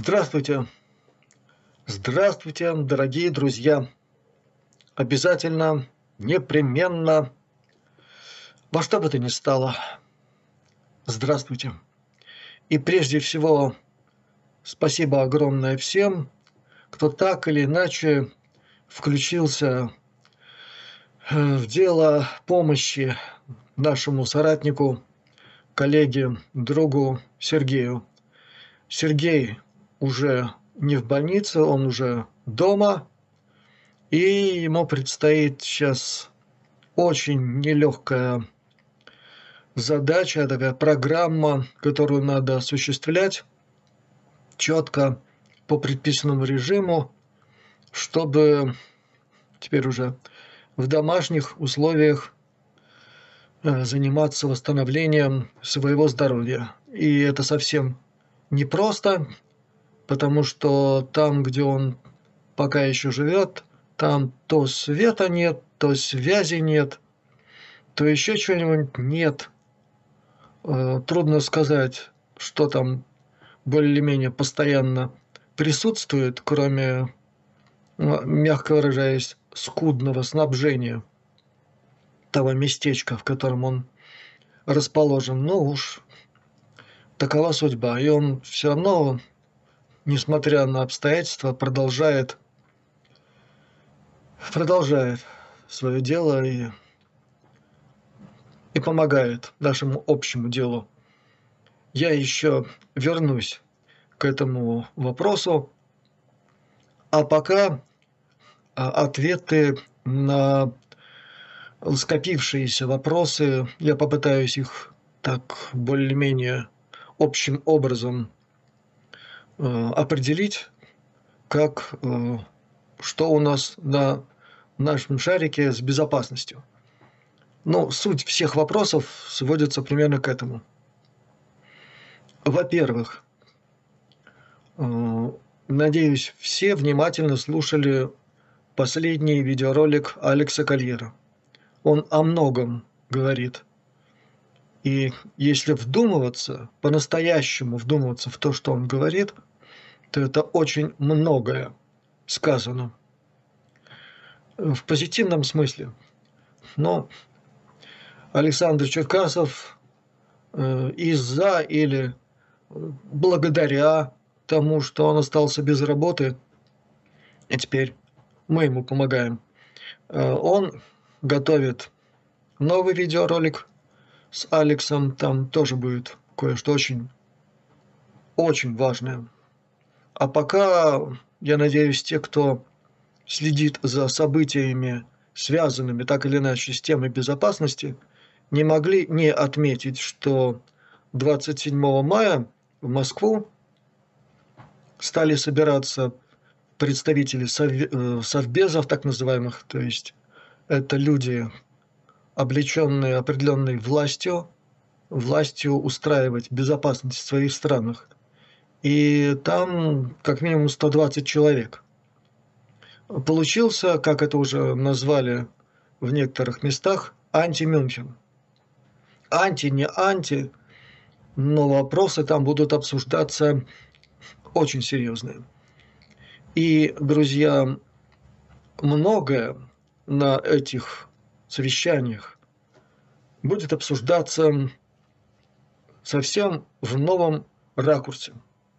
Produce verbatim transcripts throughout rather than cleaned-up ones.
Здравствуйте! Здравствуйте, дорогие друзья! Обязательно, непременно, во что бы то ни стало, здравствуйте! И прежде всего, спасибо огромное всем, кто так или иначе включился в дело помощи нашему соратнику, коллеге, другу Сергею. Сергей уже не в больнице, он уже дома, и ему предстоит сейчас очень нелегкая задача, такая программа, которую надо осуществлять четко по предписанному режиму, чтобы теперь уже в домашних условиях заниматься восстановлением своего здоровья. И это совсем непросто, потому что там, где он пока еще живет, там то света нет, то связи нет, то еще чего-нибудь нет. Трудно сказать, что там более-менее постоянно присутствует, кроме, мягко выражаясь, скудного снабжения того местечка, в котором он расположен. Но уж такова судьба. И он все равно, несмотря на обстоятельства, продолжает, продолжает свое дело и, и помогает нашему общему делу. Я еще вернусь к этому вопросу, а пока ответы на скопившиеся вопросы, я попытаюсь их так более-менее общим образом определить, как что у нас на нашем шарике с безопасностью. Но суть всех вопросов сводится примерно к этому. Во-первых, надеюсь, все внимательно слушали последний видеоролик Алекса Кольера. Он о многом говорит. И если вдумываться, по-настоящему вдумываться в то, что он говорит, то это очень многое сказано. В позитивном смысле. Но Александр Черкасов из-за или благодаря тому, что он остался без работы, и теперь мы ему помогаем, он готовит новый видеоролик с Алексом. Там тоже будет кое-что очень, очень важное. А пока, я надеюсь, те, кто следит за событиями, связанными так или иначе с темой безопасности, не могли не отметить, что двадцать седьмого мая в Москву стали собираться представители совбезов, так называемых, то есть это люди, облеченные определенной властью, властью устраивать безопасность в своих странах. И там как минимум сто двадцать человек. Получился, как это уже назвали в некоторых местах, анти-Мюнхен. Анти, не анти, но вопросы там будут обсуждаться очень серьезные. И, друзья, многое на этих совещаниях будет обсуждаться совсем в новом ракурсе.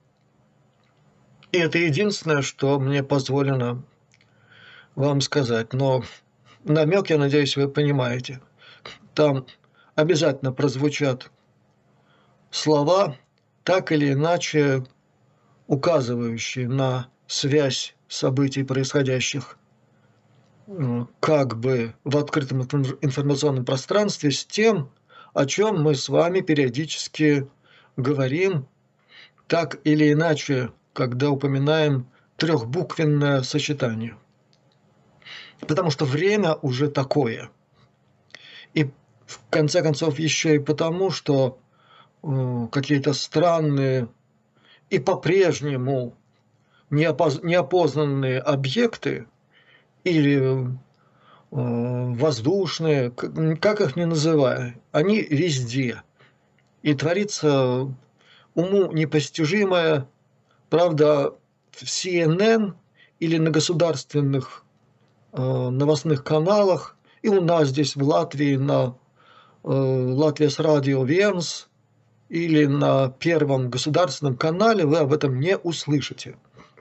И это единственное, что мне позволено вам сказать. Но намек, я надеюсь, вы понимаете. Там обязательно прозвучат слова, так или иначе указывающие на связь событий, происходящих как бы в открытом информационном пространстве, с тем, о чем мы с вами периодически говорим, так или иначе, когда упоминаем трехбуквенное сочетание. Потому что время уже такое. И в конце концов еще и потому, что э, какие-то странные и по-прежнему неопоз... неопознанные объекты или э, воздушные, как их ни называй, они везде. И творится уму непостижимое, Правда, в Си Эн Эн или на государственных э, новостных каналах, и у нас здесь в Латвии на э, Латвия с радио Венс или на Первом государственном канале вы об этом не услышите.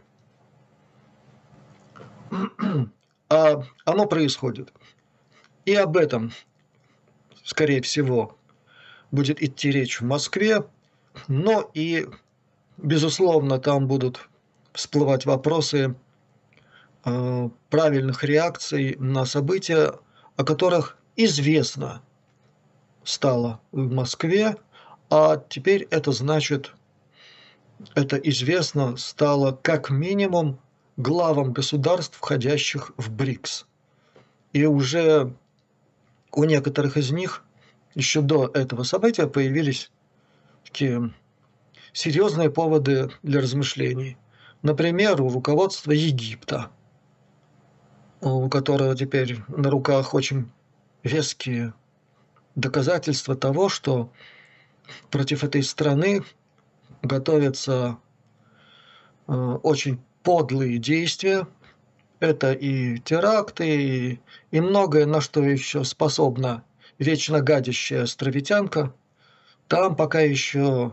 А оно происходит. И об этом, скорее всего, будет идти речь в Москве, но и, безусловно, там будут всплывать вопросы э, правильных реакций на события, о которых известно стало в Москве, а теперь это значит, это известно стало как минимум главам государств, входящих в БРИКС. И уже у некоторых из них еще до этого события появились такие серьезные поводы для размышлений. Например, у руководства Египта, у которого теперь на руках очень веские доказательства того, что против этой страны готовятся э, очень подлые действия. Это и теракты, и, и многое, на что еще способна вечно гадящая островитянка. Там пока еще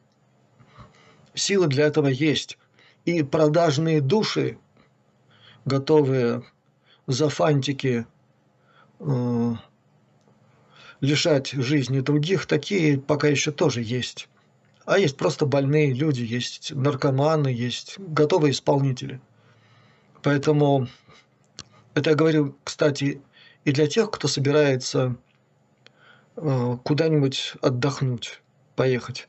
силы для этого есть. И продажные души, готовые за фантики э, лишать жизни других, такие пока еще тоже есть. А есть просто больные люди, есть наркоманы, есть готовые исполнители. Поэтому это я говорю, кстати, и для тех, кто собирается э, куда-нибудь отдохнуть, поехать.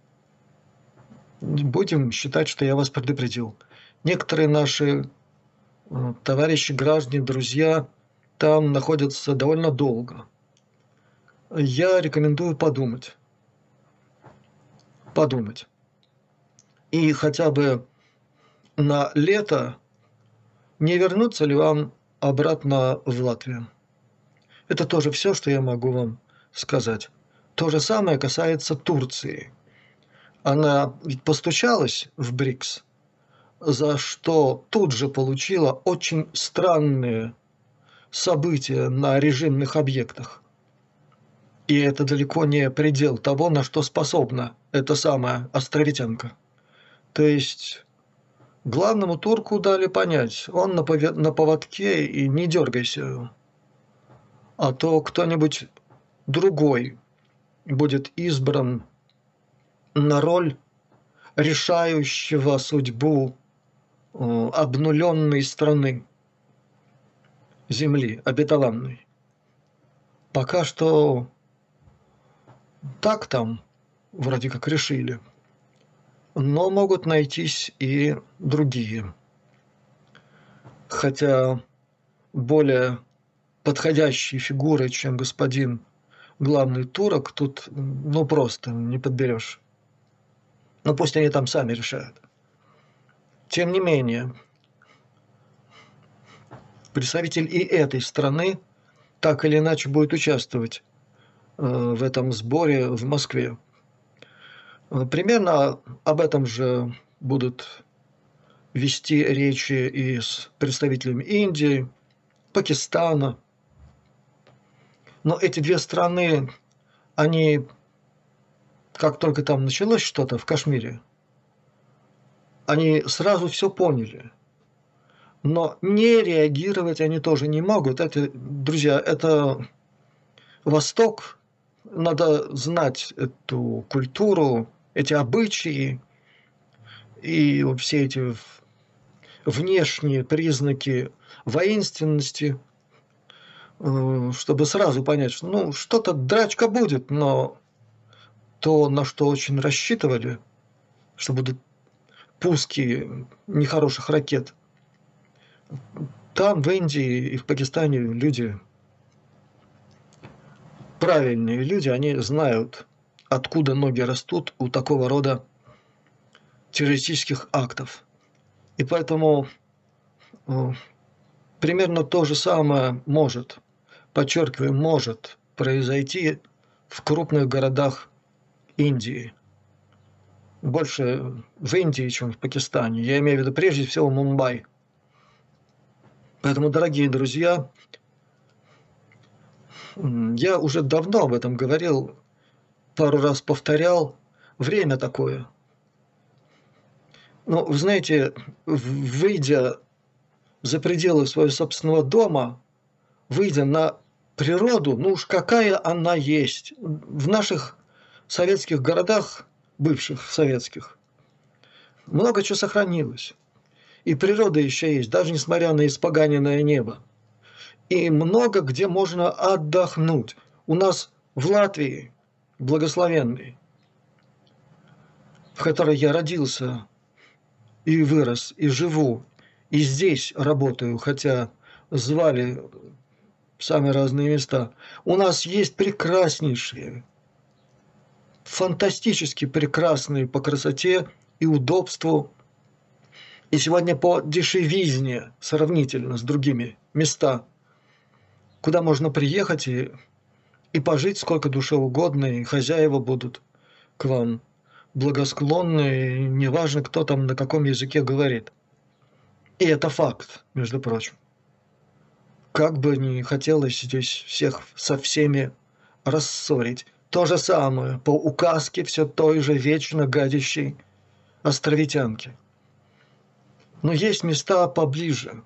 Будем считать, что я вас предупредил. Некоторые наши э, товарищи, граждане, друзья там находятся довольно долго. Я рекомендую подумать. Подумать. И хотя бы на лето не вернуться ли вам обратно в Латвию. Это тоже все, что я могу вам сказать. То же самое касается Турции. Она ведь постучалась в БРИКС, за что тут же получила очень странные события на режимных объектах. И это далеко не предел того, на что способна эта самая островитянка. То есть главному турку дали понять, он на, пове- на поводке и не дергайся. А то кто-нибудь другой будет избран на роль решающего судьбу э, обнуленной страны, земли обетованной. Пока что так там вроде как решили. Но могут найтись и другие. Хотя более подходящие фигуры, чем господин главный турок, тут ну просто не подберешь. Но пусть они там сами решают. Тем не менее, представитель и этой страны так или иначе будет участвовать э, в этом сборе в Москве. Примерно об этом же будут вести речи и с представителями Индии, Пакистана. Но эти две страны, они, как только там началось что-то в Кашмире, они сразу все поняли. Но не реагировать они тоже не могут. Это, друзья, это Восток. Надо знать эту культуру, эти обычаи и все эти внешние признаки воинственности, чтобы сразу понять, что ну, что-то драчка будет, но то, на что очень рассчитывали, что будут пуски нехороших ракет, там в Индии и в Пакистане люди, правильные люди, они знают, откуда ноги растут у такого рода террористических актов. И поэтому э, примерно то же самое может, подчеркиваю, может произойти в крупных городах Индии. больше в Индии, чем в Пакистане. Я имею в виду прежде всего Мумбай. Поэтому, дорогие друзья, я уже давно об этом говорил, пару раз повторял. Время такое. Но, вы знаете, выйдя за пределы своего собственного дома, выйдя на природу, ну уж какая она есть. В наших советских городах, бывших советских, много чего сохранилось. И природа еще есть, даже несмотря на испоганенное небо. И много где можно отдохнуть. У нас в Латвии, благословенной, в которой я родился и вырос, и живу, и здесь работаю, хотя звали в самые разные места. У нас есть прекраснейшие, фантастически прекрасные по красоте и удобству, и сегодня по дешевизне сравнительно с другими места, куда можно приехать и, и пожить сколько душе угодно, и хозяева будут к вам благосклонны, и неважно, кто там на каком языке говорит. И это факт, между прочим. Как бы ни хотелось здесь всех со всеми рассорить. То же самое по указке все той же вечно гадящей островитянки. Но есть места поближе.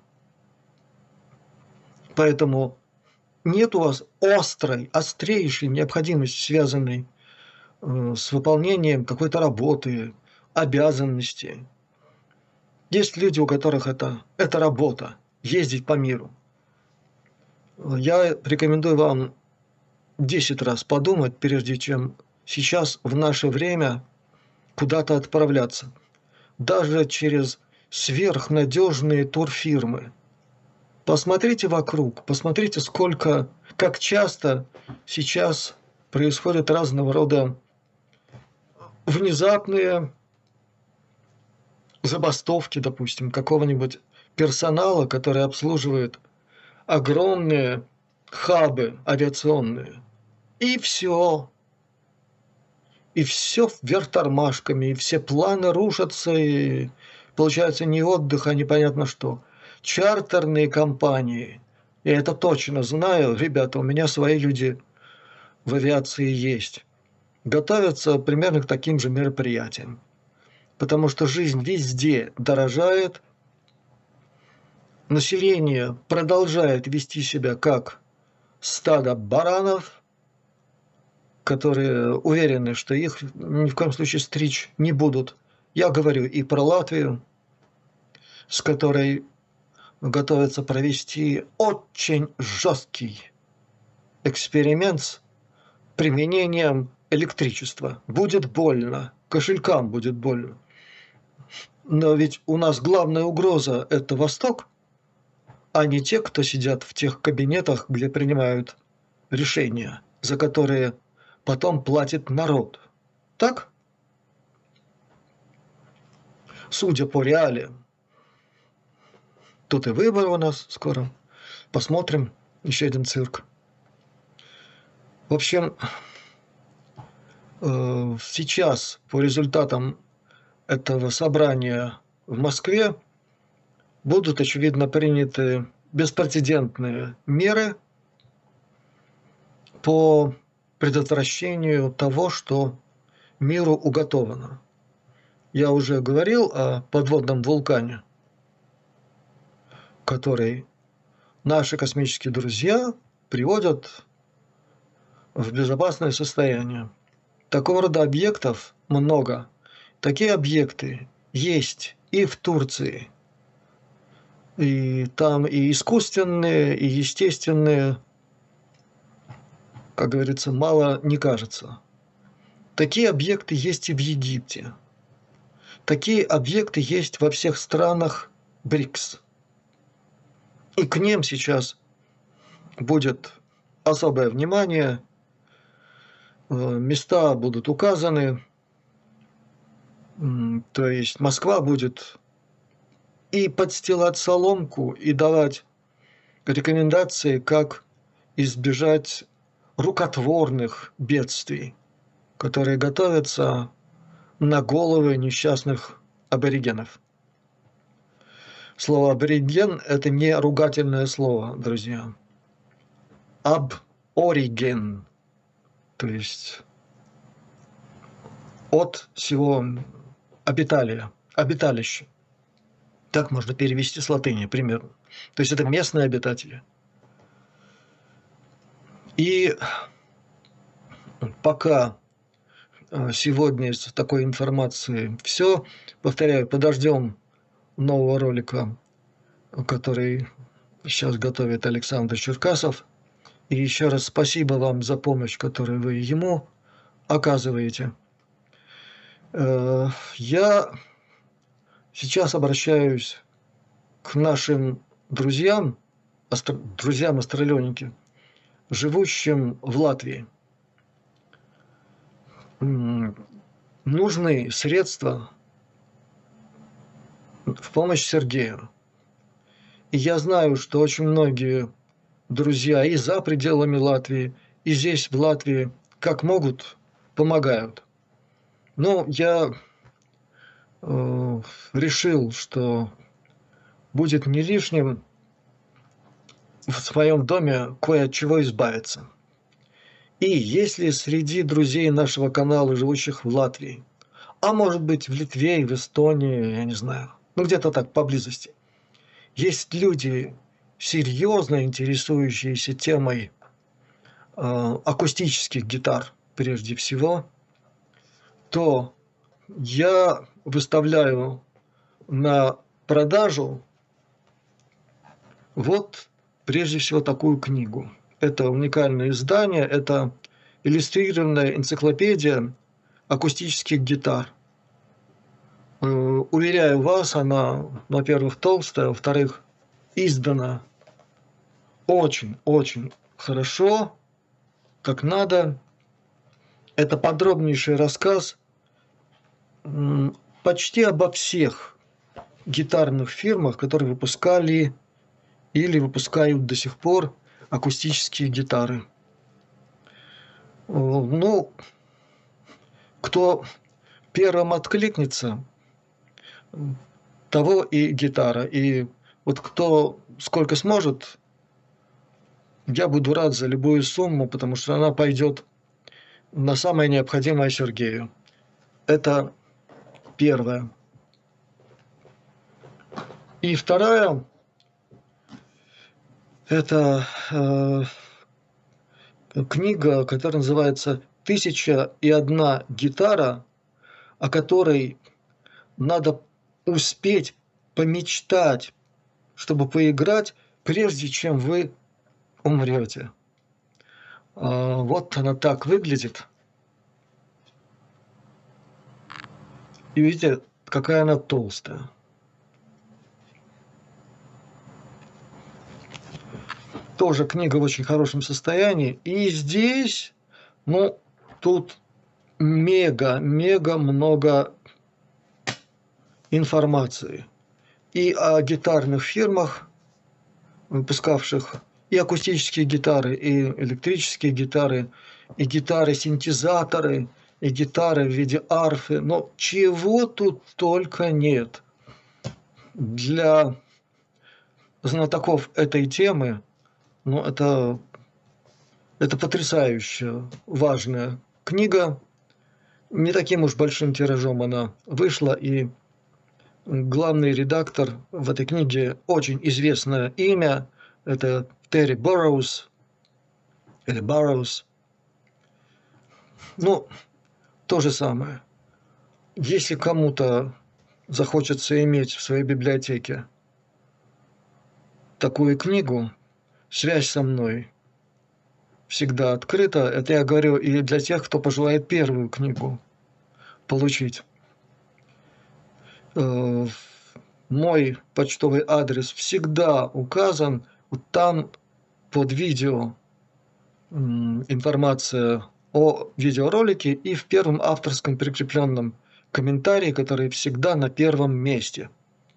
Поэтому нет у вас острой, острейшей необходимости, связанной э, с выполнением какой-то работы, обязанности. Есть люди, у которых это, это работа, ездить по миру. Я рекомендую вам десять раз подумать, прежде чем сейчас в наше время куда-то отправляться. Даже через сверхнадежные турфирмы. Посмотрите вокруг, посмотрите, сколько, как часто сейчас происходят разного рода внезапные забастовки, допустим, какого-нибудь персонала, который обслуживает огромные хабы авиационные. И все. И все вверх тормашками, и все планы рушатся, и получается не отдых, а непонятно что. Чартерные компании, я это точно знаю, ребята, у меня свои люди в авиации есть, готовятся примерно к таким же мероприятиям. Потому что жизнь везде дорожает, население продолжает вести себя как стадо баранов, которые уверены, что их ни в коем случае стричь не будут. Я говорю и про Латвию, с которой готовятся провести очень жесткий эксперимент с применением электричества. Будет больно, кошелькам будет больно. Но ведь у нас главная угроза – это Восток, а не те, кто сидят в тех кабинетах, где принимают решения, за которые потом платит народ. Так? Судя по реалиям. Тут и выборы у нас скоро. Посмотрим. Еще один цирк. В общем, сейчас по результатам этого собрания в Москве будут, очевидно, приняты беспрецедентные меры по предотвращению того, что миру уготовано. Я уже говорил о подводном вулкане, который наши космические друзья приводят в безопасное состояние. Такого рода объектов много. Такие объекты есть и в Турции. И там и искусственные, и естественные, как говорится, мало не кажется. Такие объекты есть и в Египте. Такие объекты есть во всех странах БРИКС. И к ним сейчас будет особое внимание, места будут указаны, то есть Москва будет и подстилать соломку, и давать рекомендации, как избежать рукотворных бедствий, которые готовятся на головы несчастных аборигенов. Слово абориген – это не ругательное слово, друзья. Абориген, то есть от всего обиталия, обиталище. Так можно перевести с латыни примерно. То есть это местные обитатели. И пока сегодня из такой информации все, повторяю, подождем нового ролика, который сейчас готовит Александр Черкасов. И еще раз спасибо вам за помощь, которую вы ему оказываете. Я сейчас обращаюсь к нашим друзьям, астро, друзьям астралёники, живущим в Латвии. Нужны средства в помощь Сергею. И я знаю, что очень многие друзья и за пределами Латвии, и здесь, в Латвии, как могут, помогают. Но я э, решил, что будет не лишним в своем доме кое от чего избавиться. И если среди друзей нашего канала, живущих в Латвии, а может быть в Литве и в Эстонии, я не знаю, ну где-то так поблизости, есть люди, серьезно интересующиеся темой э, акустических гитар прежде всего, то я выставляю на продажу вот прежде всего такую книгу. Это уникальное издание, это иллюстрированная энциклопедия акустических гитар. Уверяю вас, она, во-первых, толстая, во-вторых, издана очень-очень хорошо, как надо. Это подробнейший рассказ почти обо всех гитарных фирмах, которые выпускали или выпускают до сих пор акустические гитары. Ну, кто первым откликнется, того и гитара. И вот кто сколько сможет, я буду рад за любую сумму, потому что она пойдет на самое необходимое Сергею. Это первое. И вторая, это э, книга, которая называется «Тысяча и одна гитара», о которой надо успеть помечтать, чтобы поиграть, прежде чем вы умрете. Вот она так выглядит. И видите, какая она толстая. Тоже книга в очень хорошем состоянии. И здесь, ну, тут мега-мега много информации. И о гитарных фирмах, выпускавших и акустические гитары, и электрические гитары, и гитары-синтезаторы, и гитары в виде арфы. Но чего тут только нет. Для знатоков этой темы, ну, это, это потрясающе важная книга. Не таким уж большим тиражом она вышла, и главный редактор в этой книге очень известное имя. Это Терри Борроуз, или Барроуз. Ну, то же самое. Если кому-то захочется иметь в своей библиотеке такую книгу, связь со мной всегда открыта. Это я говорю и для тех, кто пожелает первую книгу получить. Мой почтовый адрес всегда указан. Вот там под видео информация о видеоролике и в первом авторском прикрепленном комментарии, который всегда на первом месте.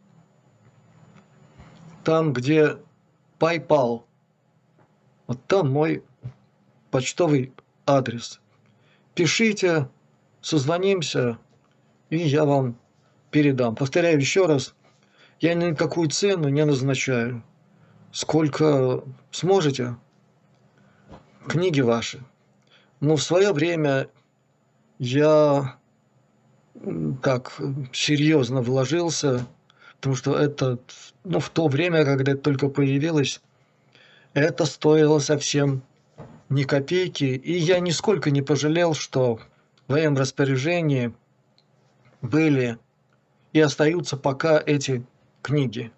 Там, где PayPal, вот там мой почтовый адрес. Пишите, созвонимся, и я вам передам. Повторяю еще раз, я никакую цену не назначаю. Сколько сможете, книги ваши. Но в свое время я м, так серьезно вложился, потому что это, ну, в то время, когда это только появилось, это стоило совсем ни копейки, и я нисколько не пожалел, что в моем распоряжении были и остаются пока эти книги.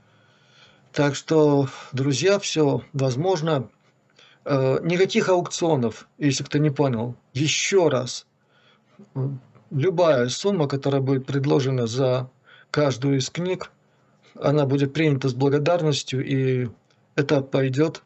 Так что, друзья, все возможно. Э, Никаких аукционов, если кто не понял. Еще раз, м, любая сумма, которая будет предложена за каждую из книг, она будет принята с благодарностью, и это пойдет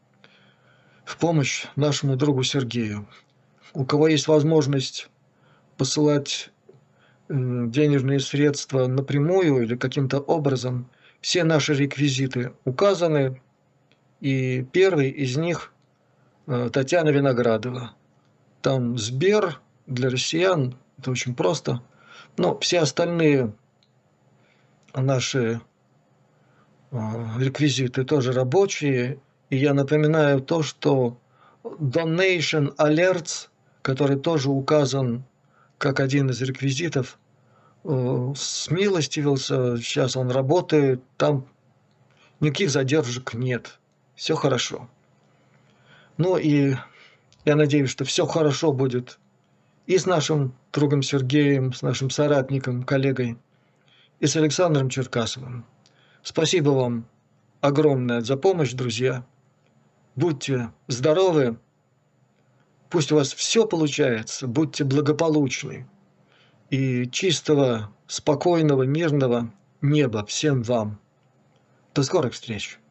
в помощь нашему другу Сергею. У кого есть возможность посылать м, денежные средства напрямую или каким-то образом, все наши реквизиты указаны, и первый из них э, Татьяна Виноградова. Там Сбер для россиян, это очень просто. Но все остальные наши э, реквизиты тоже рабочие. И я напоминаю то, что Donation Alerts, который тоже указан как один из реквизитов, э, смилостивился, сейчас он работает, там никаких задержек нет, все хорошо. Ну и я надеюсь, что все хорошо будет и с нашим другом Сергеем, с нашим соратником, коллегой, и с Александром Черкасовым. Спасибо вам огромное за помощь, друзья. Будьте здоровы, пусть у вас все получается, будьте благополучны. И чистого, спокойного, мирного неба всем вам. До скорых встреч!